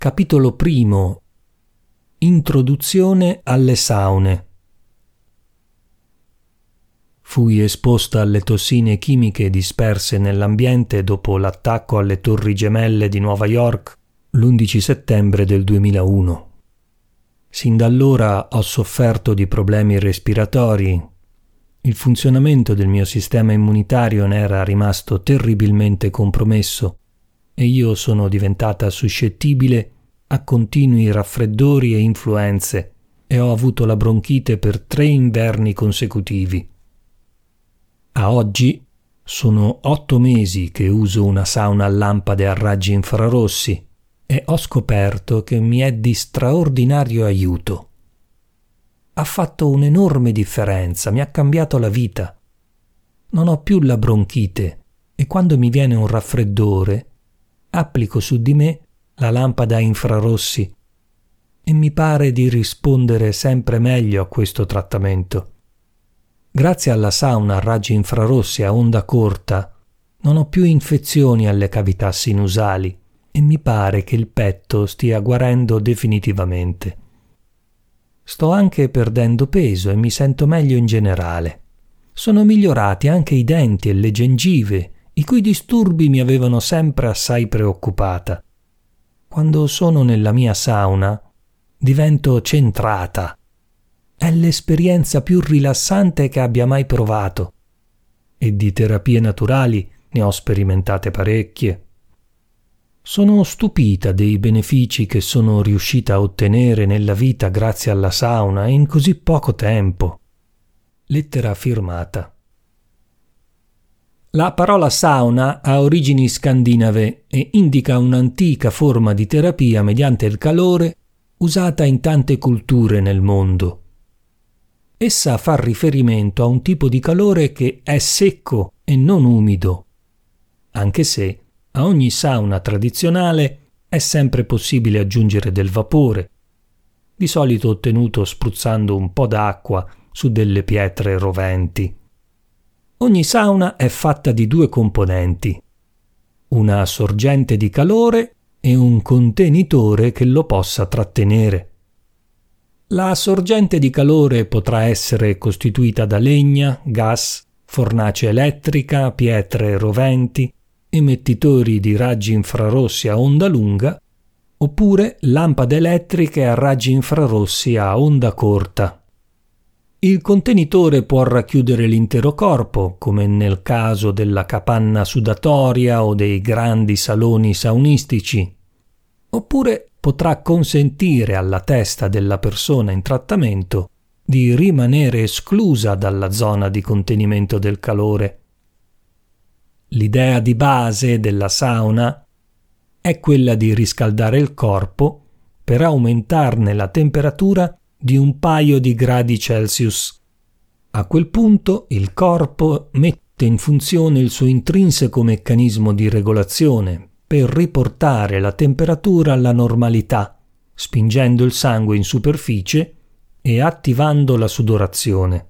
Capitolo primo. Introduzione alle saune. Fui esposta alle tossine chimiche disperse nell'ambiente dopo l'attacco alle Torri Gemelle di Nuova York l'11 settembre del 2001. Sin da allora ho sofferto di problemi respiratori. Il funzionamento del mio sistema immunitario ne era rimasto terribilmente compromesso e io sono diventata suscettibile a continui raffreddori e influenze e ho avuto la bronchite per 3 inverni consecutivi. A oggi sono 8 mesi che uso una sauna a lampade a raggi infrarossi e ho scoperto che mi è di straordinario aiuto. Ha fatto un'enorme differenza, mi ha cambiato la vita. Non ho più la bronchite e quando mi viene un raffreddore applico su di me la lampada a infrarossi e mi pare di rispondere sempre meglio a questo trattamento. Grazie alla sauna a raggi infrarossi a onda corta non ho più infezioni alle cavità sinusali e mi pare che il petto stia guarendo definitivamente. Sto anche perdendo peso e mi sento meglio in generale. Sono migliorati anche i denti e le gengive, i cui disturbi mi avevano sempre assai preoccupata. Quando sono nella mia sauna divento centrata. È l'esperienza più rilassante che abbia mai provato. E di terapie naturali ne ho sperimentate parecchie. Sono stupita dei benefici che sono riuscita a ottenere nella vita grazie alla sauna in così poco tempo. Lettera firmata. La parola sauna ha origini scandinave e indica un'antica forma di terapia mediante il calore usata in tante culture nel mondo. Essa fa riferimento a un tipo di calore che è secco e non umido, anche se a ogni sauna tradizionale è sempre possibile aggiungere del vapore, di solito ottenuto spruzzando un po' d'acqua su delle pietre roventi. Ogni sauna è fatta di 2 componenti, una sorgente di calore e un contenitore che lo possa trattenere. La sorgente di calore potrà essere costituita da legna, gas, fornace elettrica, pietre roventi, emettitori di raggi infrarossi a onda lunga, oppure lampade elettriche a raggi infrarossi a onda corta. Il contenitore può racchiudere l'intero corpo, come nel caso della capanna sudatoria o dei grandi saloni saunistici, oppure potrà consentire alla testa della persona in trattamento di rimanere esclusa dalla zona di contenimento del calore. L'idea di base della sauna è quella di riscaldare il corpo per aumentarne la temperatura di un paio di gradi Celsius. A quel punto il corpo mette in funzione il suo intrinseco meccanismo di regolazione per riportare la temperatura alla normalità, spingendo il sangue in superficie e attivando la sudorazione.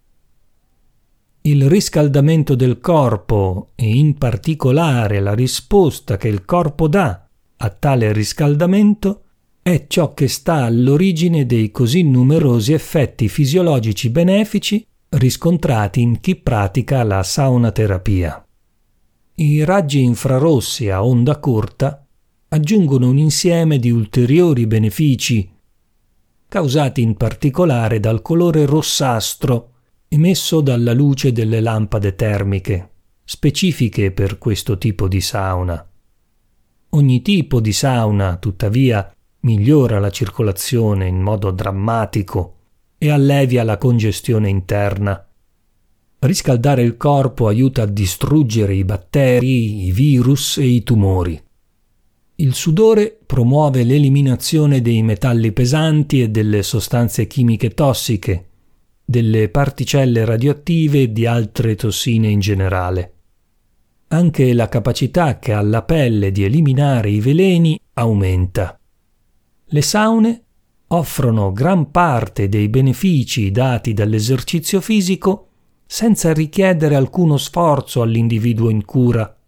Il riscaldamento del corpo e in particolare la risposta che il corpo dà a tale riscaldamento è ciò che sta all'origine dei così numerosi effetti fisiologici benefici riscontrati in chi pratica la saunaterapia. I raggi infrarossi a onda corta aggiungono un insieme di ulteriori benefici, causati in particolare dal colore rossastro emesso dalla luce delle lampade termiche, specifiche per questo tipo di sauna. Ogni tipo di sauna, tuttavia, migliora la circolazione in modo drammatico e allevia la congestione interna. Riscaldare il corpo aiuta a distruggere i batteri, i virus e i tumori. Il sudore promuove l'eliminazione dei metalli pesanti e delle sostanze chimiche tossiche, delle particelle radioattive e di altre tossine in generale. Anche la capacità che ha la pelle di eliminare i veleni aumenta. Le saune offrono gran parte dei benefici dati dall'esercizio fisico senza richiedere alcuno sforzo all'individuo in cura